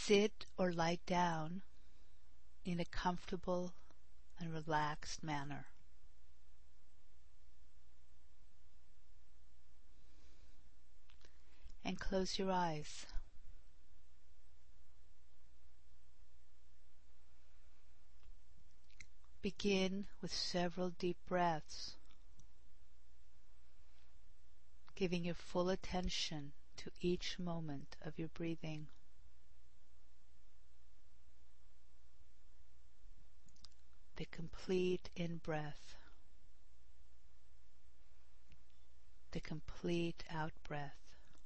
Sit or lie down in a comfortable and relaxed manner. And close your eyes. Begin with several deep breaths, giving your full attention to each moment of your breathing. The complete in-breath, the complete out-breath.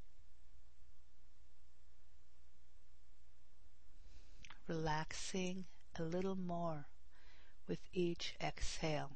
Relaxing a little more with each exhale.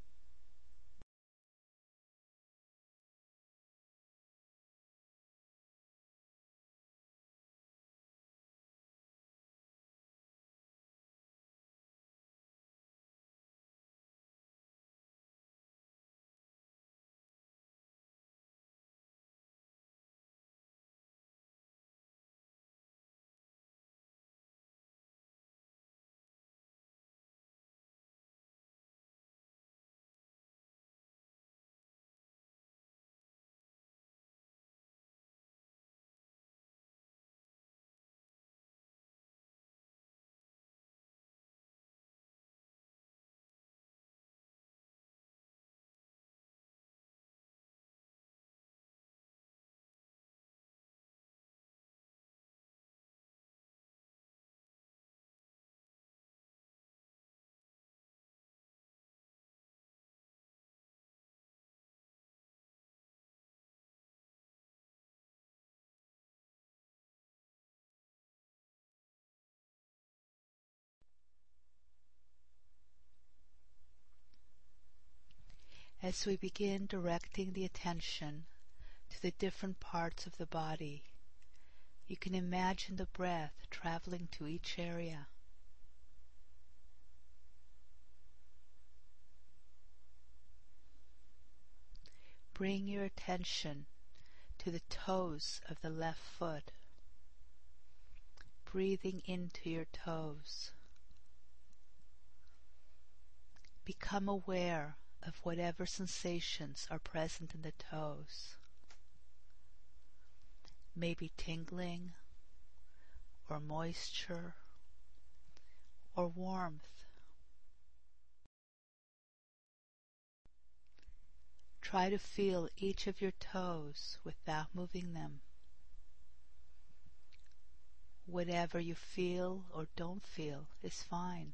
As we begin directing the attention to the different parts of the body, you can imagine the breath traveling to each area. Bring your attention to the toes of the left foot, breathing into your toes. Become aware of whatever sensations are present in the toes. Maybe tingling, or moisture, or warmth. Try to feel each of your toes without moving them. Whatever you feel or don't feel is fine.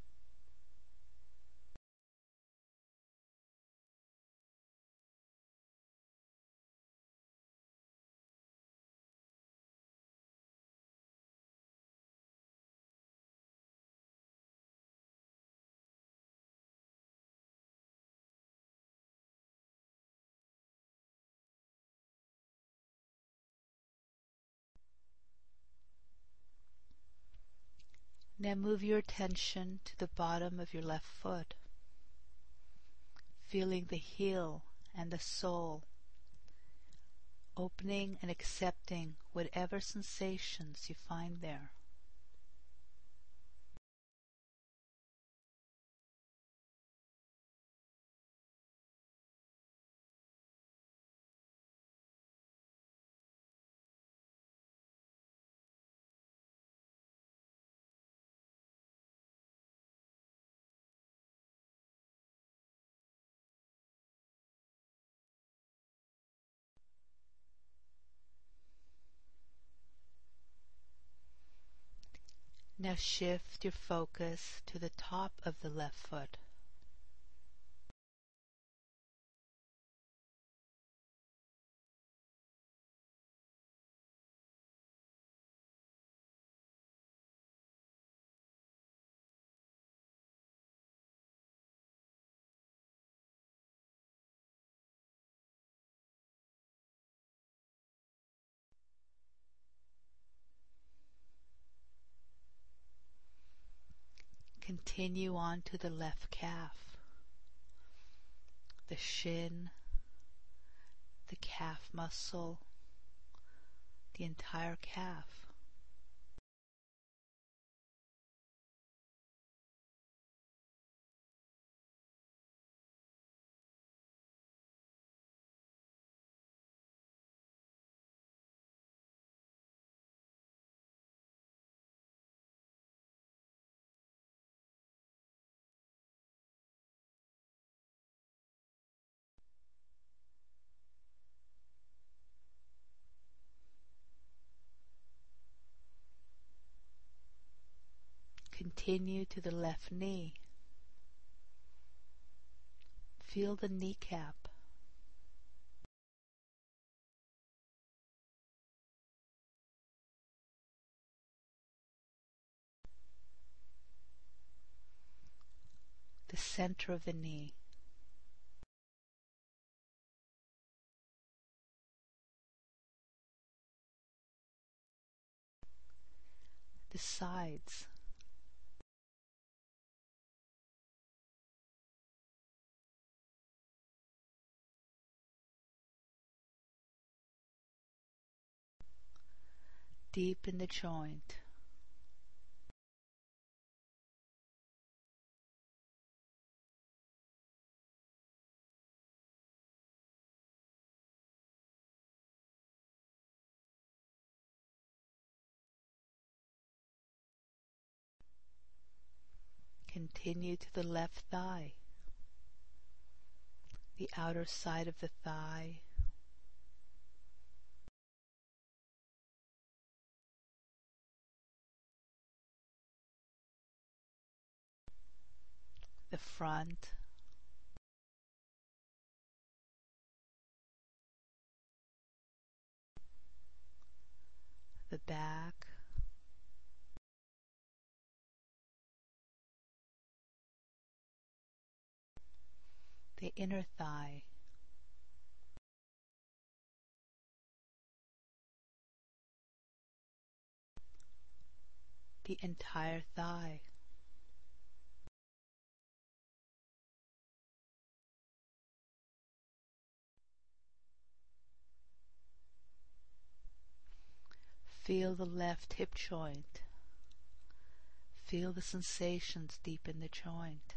Now move your attention to the bottom of your left foot, feeling the heel and the sole, opening and accepting whatever sensations you find there. Now shift your focus to the top of the left foot. Continue on to the left calf, the shin, the calf muscle, the entire calf. Continue to the left knee. Feel the kneecap. The center of the knee. The sides. Deep in the joint. Continue to the left thigh, the outer side of the thigh, the front, the back, the inner thigh, the entire thigh. Feel the left hip joint. Feel the sensations deep in the joint.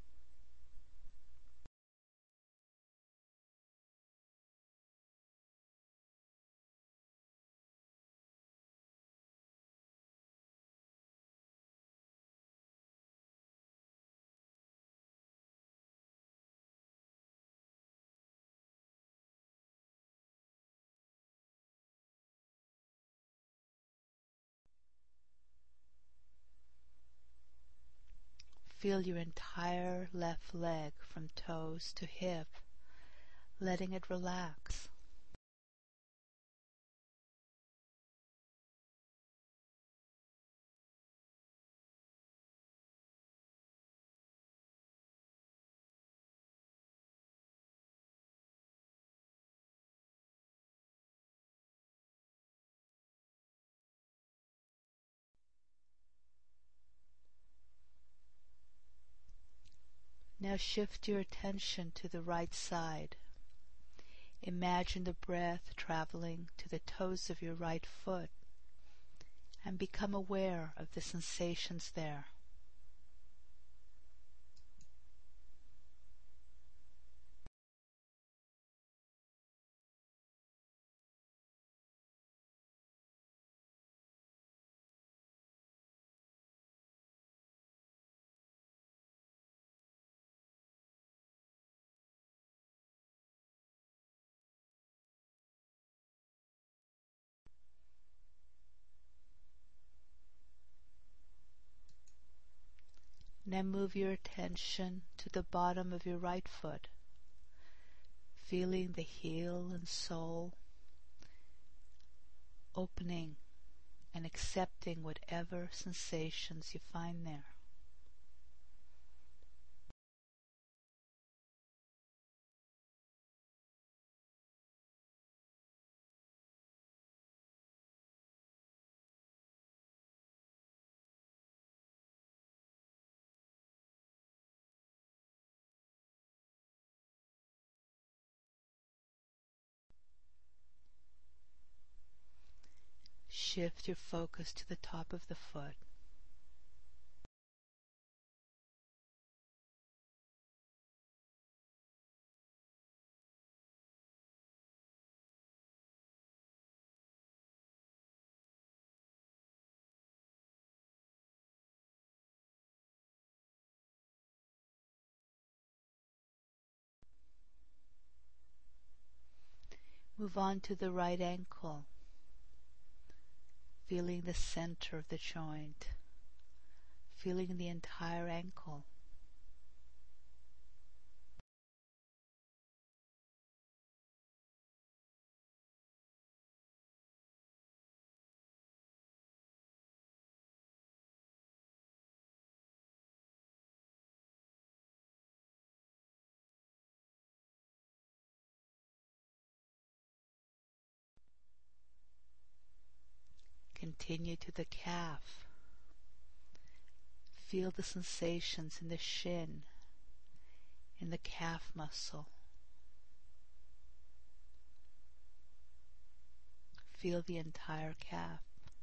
Feel your entire left leg from toes to hip, letting it relax. Now shift your attention to the right side. Imagine the breath traveling to the toes of your right foot and become aware of the sensations there. Now move your attention to the bottom of your right foot, feeling the heel and sole opening and accepting whatever sensations you find there. Shift your focus to the top of the foot. Move on to the right ankle, feeling the center of the joint, feeling the entire ankle. Continue to the calf. Feel the sensations in the shin, in the calf muscle. Feel the entire calf.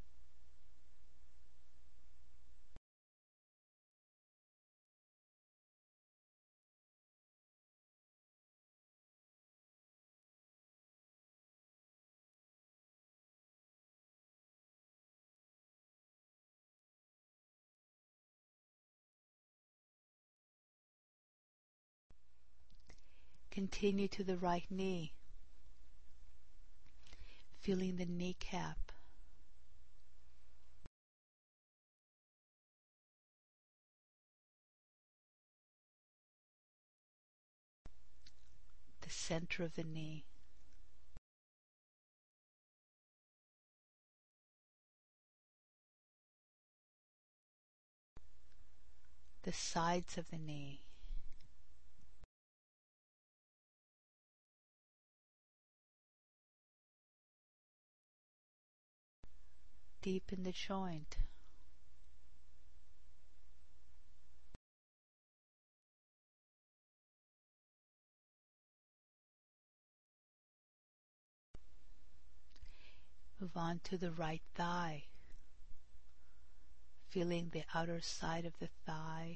Continue to the right knee, feeling the kneecap. The center of the knee. The sides of the knee. Deep in the joint. Move on to the right thigh, feeling the outer side of the thigh,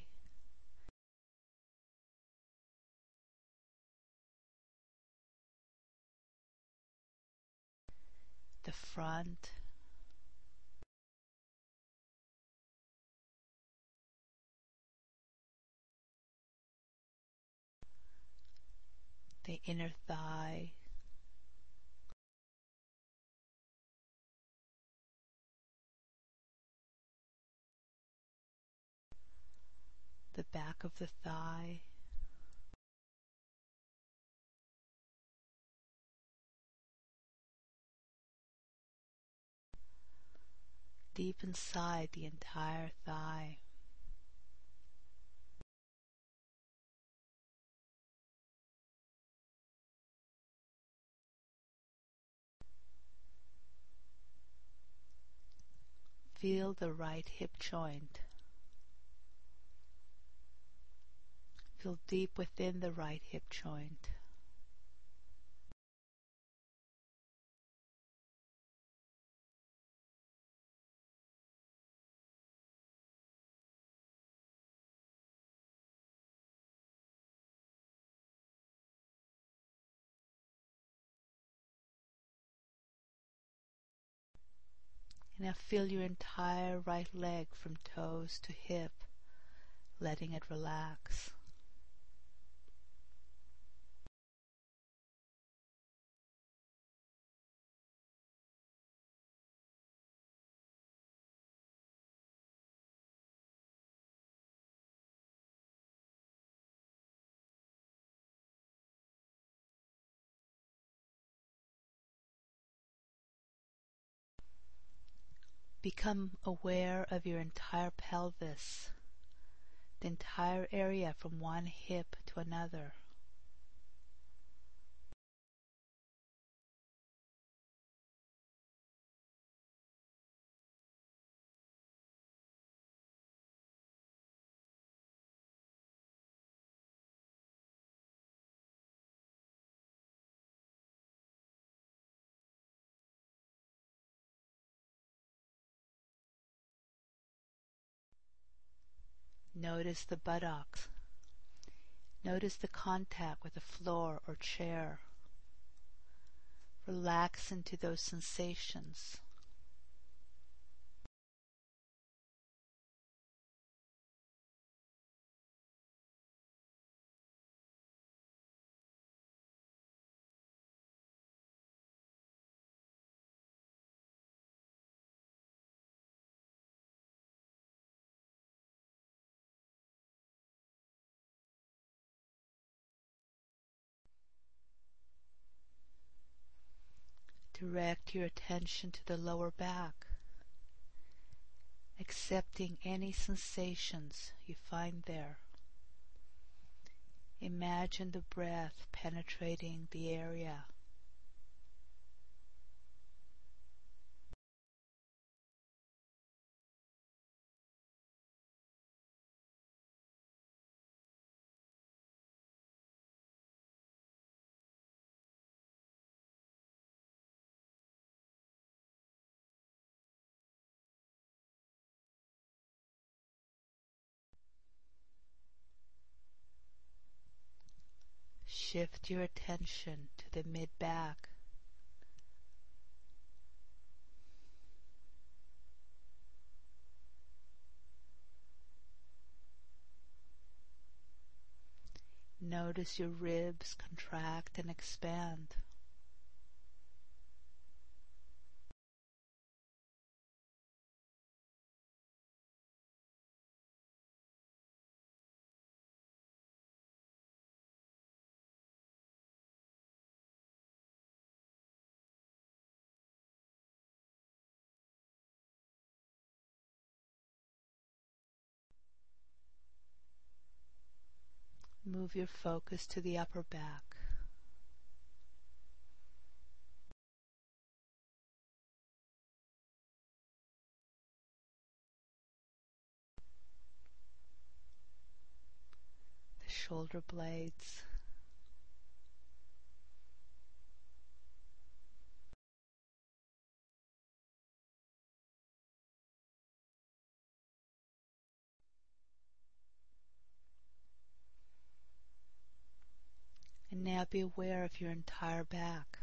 the front, the inner thigh, the back of the thigh, deep inside the entire thigh. Feel the right hip joint. Feel deep within the right hip joint. Now feel your entire right leg from toes to hip, letting it relax. Become aware of your entire pelvis, the entire area from one hip to another. Notice the buttocks. Notice the contact with the floor or chair. Relax into those sensations. Direct your attention to the lower back, accepting any sensations you find there. Imagine the breath penetrating the area. Shift your attention to the mid-back. Notice your ribs contract and expand. Move your focus to the upper back. The shoulder blades. And now be aware of your entire back.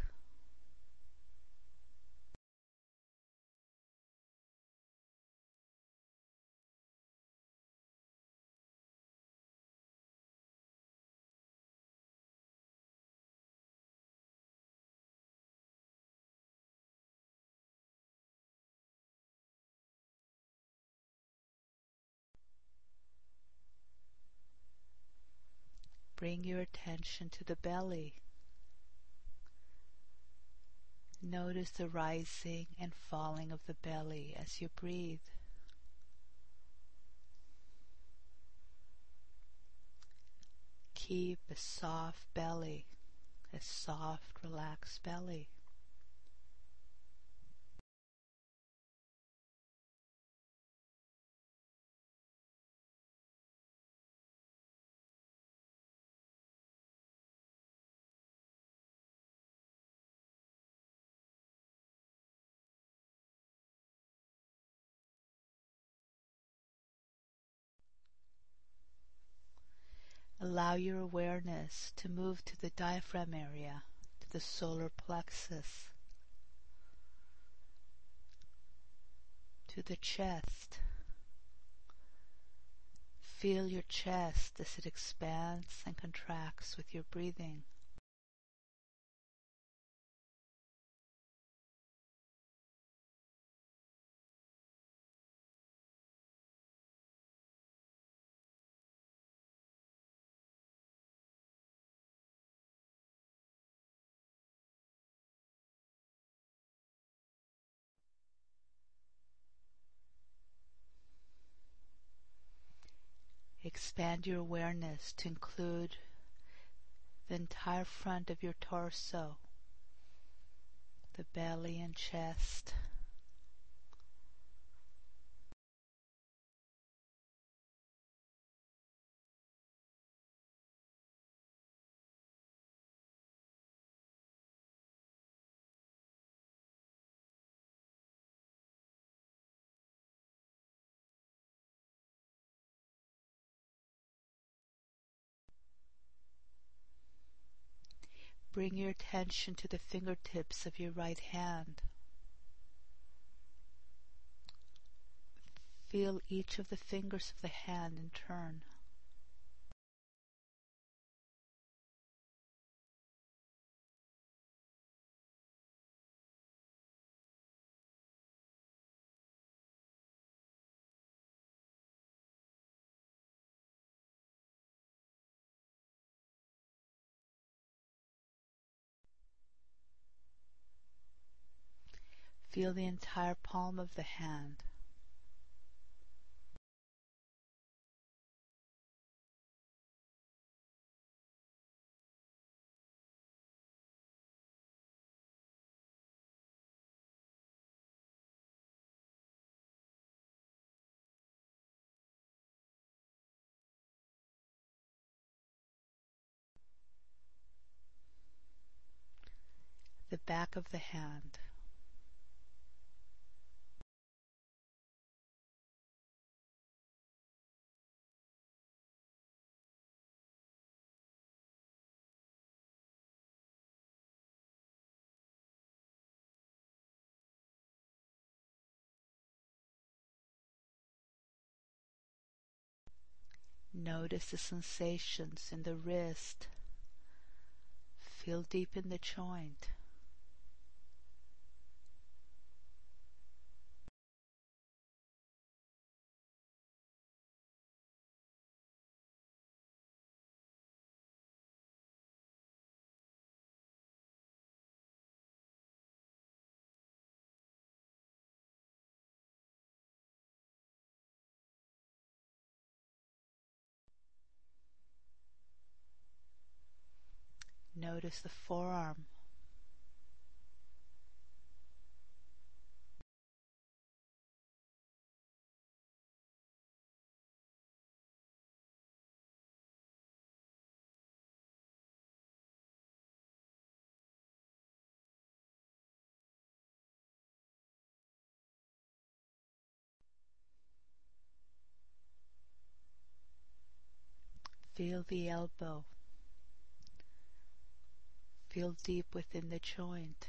Bring your attention to the belly. Notice the rising and falling of the belly as you breathe. Keep a soft belly, a soft, relaxed belly. Allow your awareness to move to the diaphragm area, to the solar plexus, to the chest. Feel your chest as it expands and contracts with your breathing. Expand your awareness to include the entire front of your torso, the belly and chest. Bring your attention to the fingertips of your right hand. Feel each of the fingers of the hand in turn. Feel the entire palm of the hand. The back of the hand. Notice the sensations in the wrist. Feel deep in the joint. Notice the forearm. Feel the elbow. Feel deep within the joint.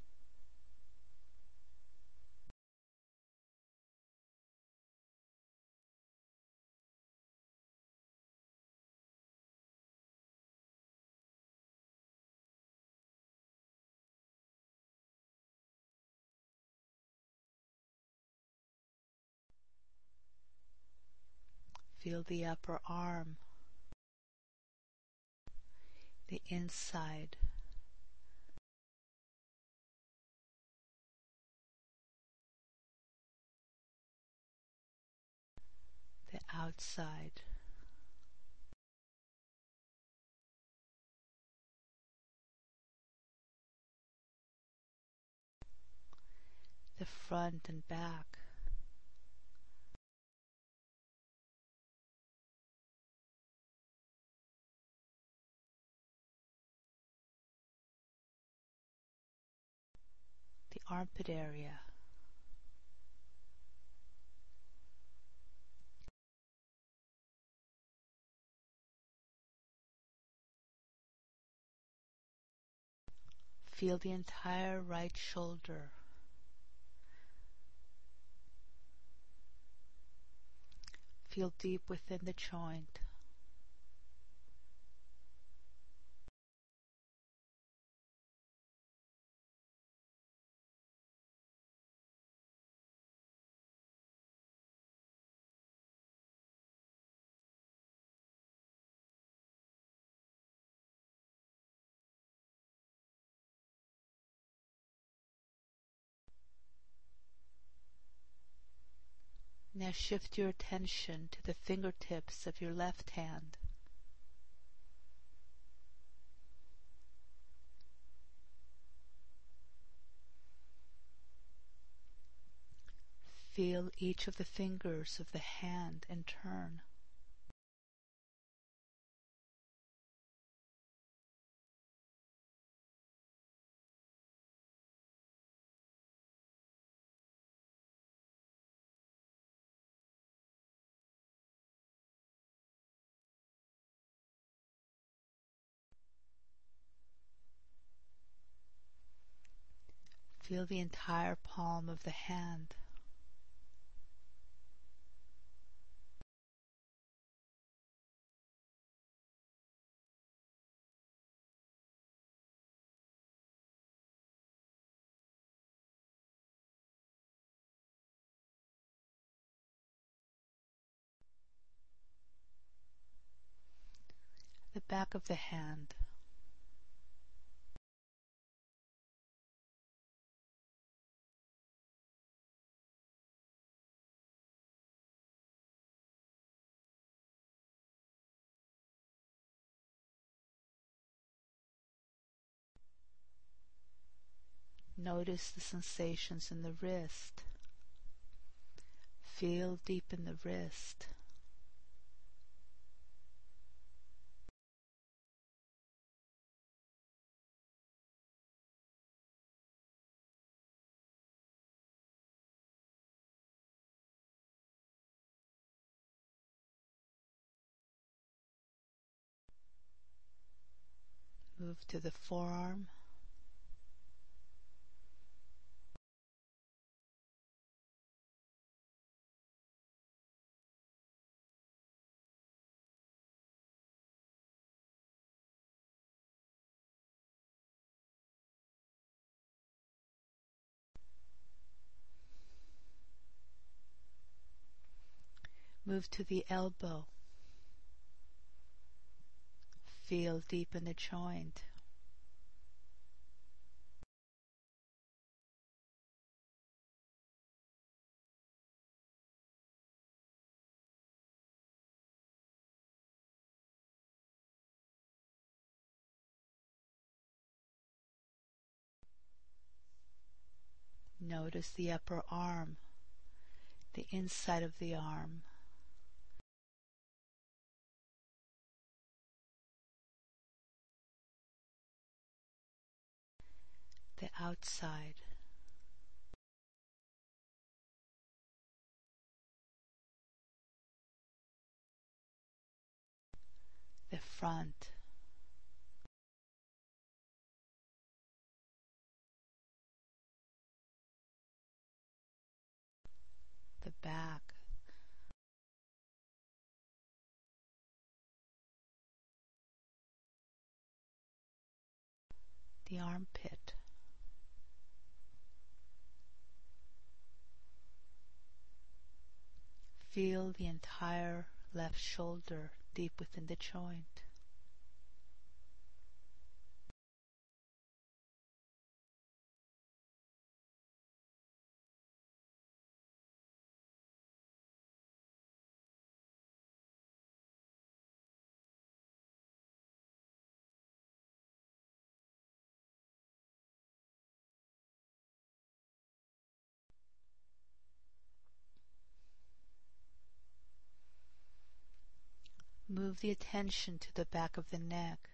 Feel the upper arm, the inside, the outside. The front and back. The armpit area. Feel the entire right shoulder. Feel deep within the joint. Now shift your attention to the fingertips of your left hand. Feel each of the fingers of the hand in turn. Feel the entire palm of the hand. The back of the hand. Notice the sensations in the wrist. Feel deep in the wrist. Move to the forearm. Move to the elbow. Feel deep in the joint. Notice the upper arm, the inside of the arm. The outside. The front. The back. The armpit. Feel the entire left shoulder deep within the joint. Move the attention to the back of the neck.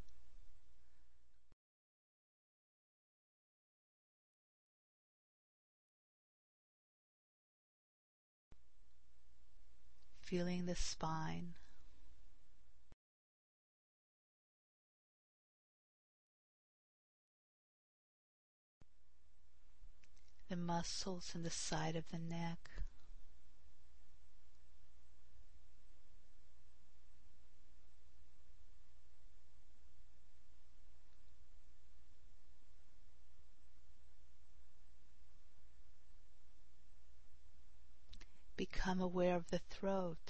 Feeling the spine. The muscles in the side of the neck. Become aware of the throat.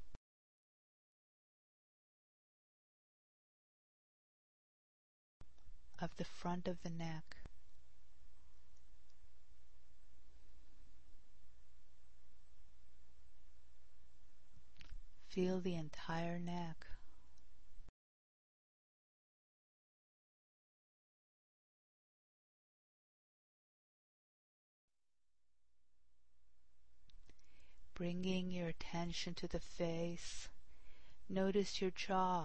Of the front of the neck. Feel the entire neck. Bringing your attention to the face, notice your jaw.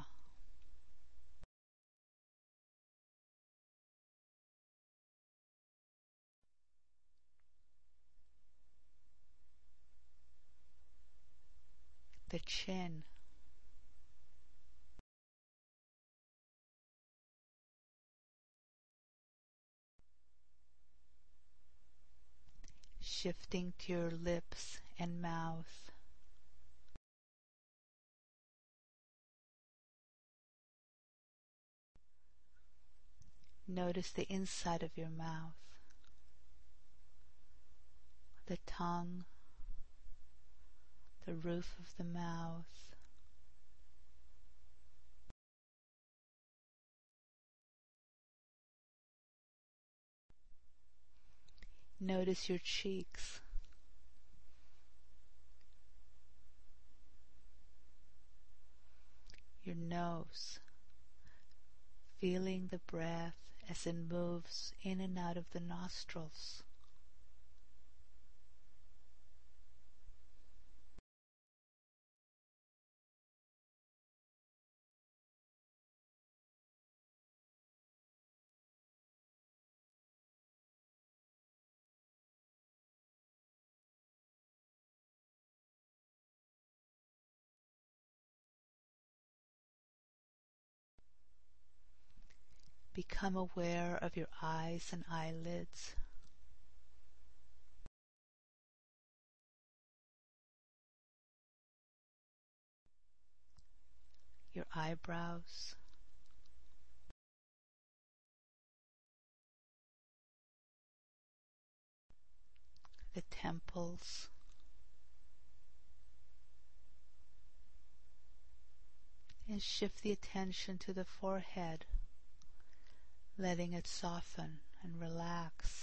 The chin. Shifting to your lips and mouth. Notice the inside of your mouth, the tongue, the roof of the mouth. Notice your cheeks. Your nose, feeling the breath as it moves in and out of the nostrils. Become aware of your eyes and eyelids, your eyebrows, the temples, and shift the attention to the forehead, letting it soften and relax.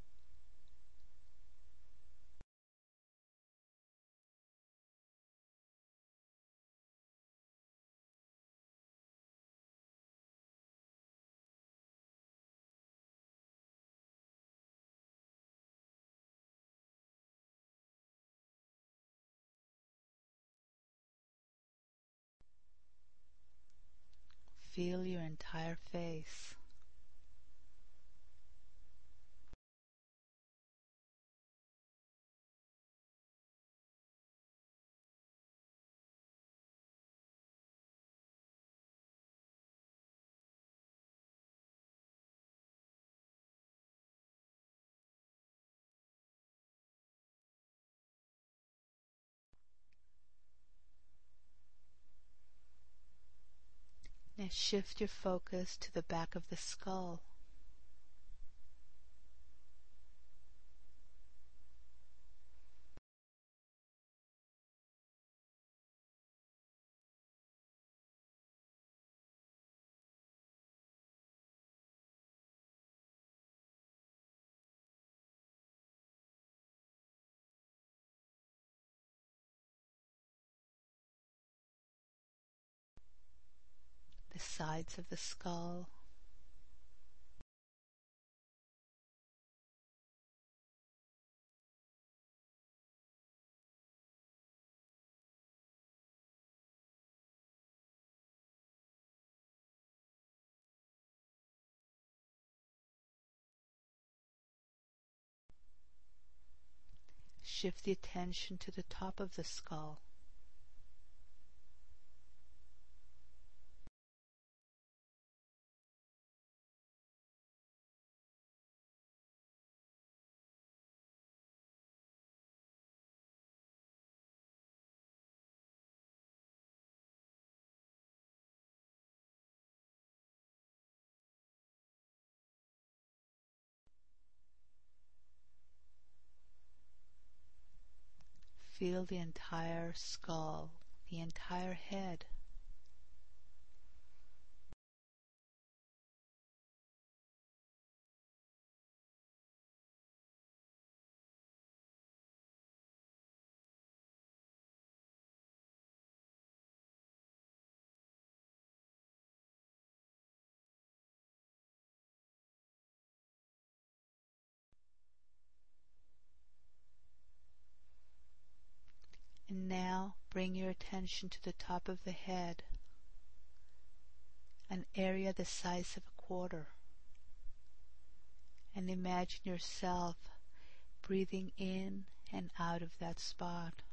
Feel your entire face. Now shift your focus to the back of the skull. The sides of the skull, shift the attention to the top of the skull. Feel the entire skull, the entire head. And now bring your attention to the top of the head, an area the size of a quarter, and imagine yourself breathing in and out of that spot.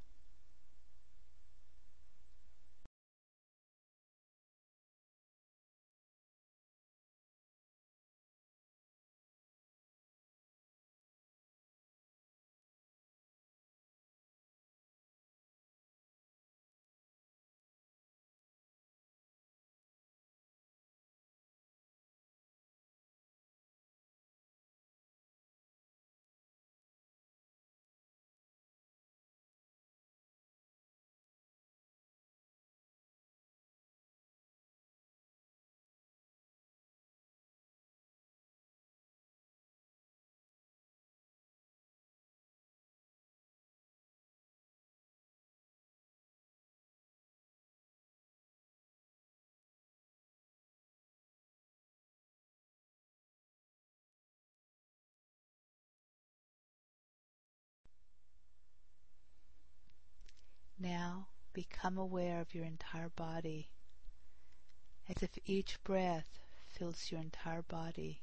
Now become aware of your entire body, as if each breath fills your entire body.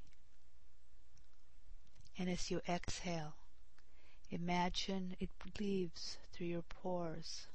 And as you exhale, imagine it leaves through your pores,